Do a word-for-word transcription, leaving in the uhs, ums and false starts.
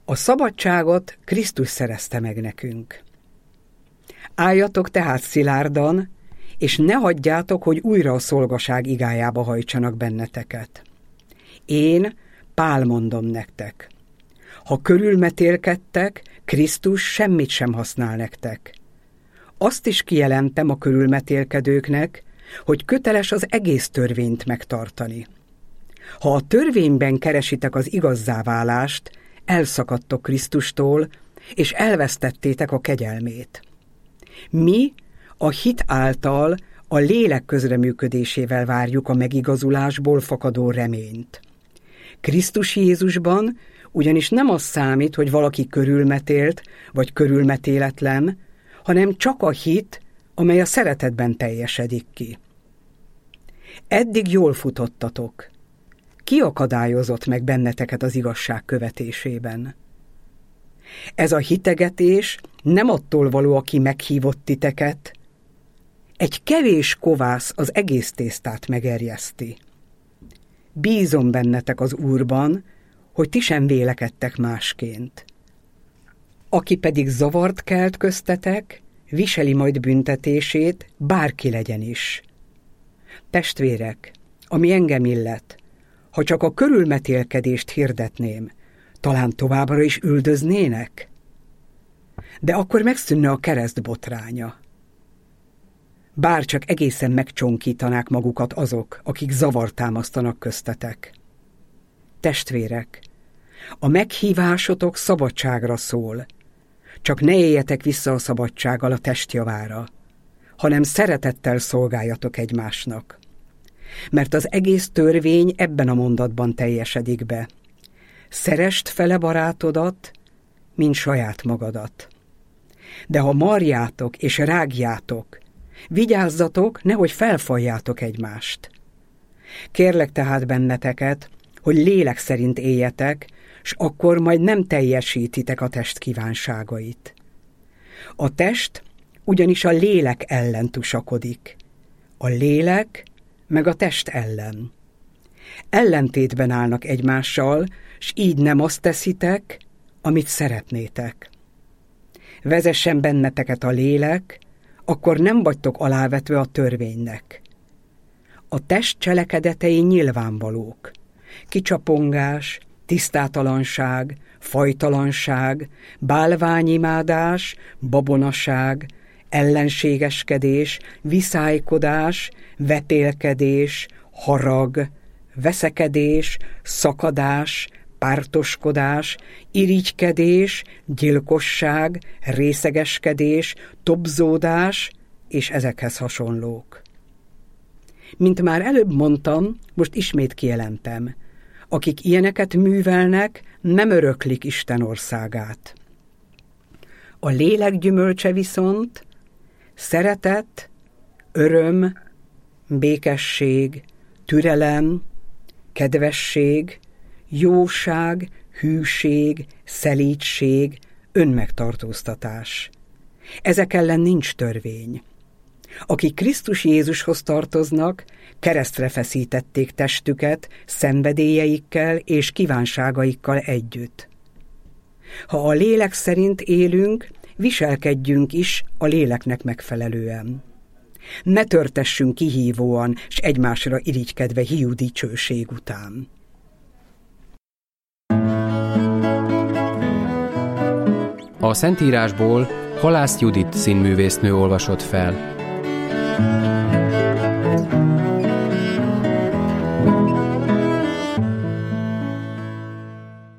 A szabadságot Krisztus szerezte meg nekünk. Álljatok tehát szilárdan, és ne hagyjátok, hogy újra a szolgaság igájába hajtsanak benneteket. Én, Pál mondom nektek, ha körülmetélkedtek, Krisztus semmit sem használ nektek. Azt is kijelentem a körülmetélkedőknek, hogy köteles az egész törvényt megtartani. Ha a törvényben keresitek az igazzáválást, elszakadtok Krisztustól, és elvesztettétek a kegyelmét. Mi a hit által, a lélek közreműködésével várjuk a megigazulásból fakadó reményt. Krisztus Jézusban ugyanis nem az számít, hogy valaki körülmetélt, vagy körülmetéletlen, hanem csak a hit, amely a szeretetben teljesedik ki. Eddig jól futottatok. Ki akadályozott meg benneteket az igazság követésében? Ez a hitegetés nem attól való, aki meghívott titeket. Egy kevés kovász az egész tésztát megerjeszti. Bízom bennetek az Úrban, hogy ti sem vélekedtek másként. Aki pedig zavart kelt köztetek, viseli majd büntetését, bárki legyen is. Testvérek, ami engem illet, ha csak a körülmetélkedést hirdetném, talán továbbra is üldöznének? De akkor megszűnne a kereszt botránya. Bár csak egészen megcsonkítanák magukat azok, akik zavart támasztanak köztetek. Testvérek, a meghívásotok szabadságra szól, csak ne éljetek vissza a szabadsággal a testjavára, hanem szeretettel szolgáljatok egymásnak. Mert az egész törvény ebben a mondatban teljesedik be. Szeresd fele barátodat, mint saját magadat. De ha marjátok és rágjátok, vigyázzatok, nehogy felfaljátok egymást. Kérlek tehát benneteket, hogy lélek szerint éljetek, s akkor majd nem teljesítitek a test kívánságait. A test ugyanis a lélek ellen tusakodik, a lélek meg a test ellen. Ellentétben állnak egymással, s így nem azt teszitek, amit szeretnétek. Vezessen benneteket a lélek, akkor nem vagytok alávetve a törvénynek. A test cselekedetei nyilvánvalók. Kicsapongás, tisztátalanság, fajtalanság, bálványimádás, babonaság, ellenségeskedés, viszálykodás, vetélkedés, harag, veszekedés, szakadás, pártoskodás, irigykedés, gyilkosság, részegeskedés, tobzódás és ezekhez hasonlók. Mint már előbb mondtam, most ismét kijelentem, akik ilyeneket művelnek, nem öröklik Isten országát. A lélek gyümölcse viszont szeretet, öröm, békesség, türelem, kedvesség, jóság, hűség, szelídség, önmegtartóztatás. Ezek ellen nincs törvény. Akik Krisztus Jézushoz tartoznak, keresztre feszítették testüket szenvedélyeikkel és kívánságaikkal együtt. Ha a lélek szerint élünk, viselkedjünk is a léleknek megfelelően. Ne törtessünk kihívóan, s egymásra irigykedve hiú dicsőség után. A Szentírásból Halász Judit színművésznő olvasott fel.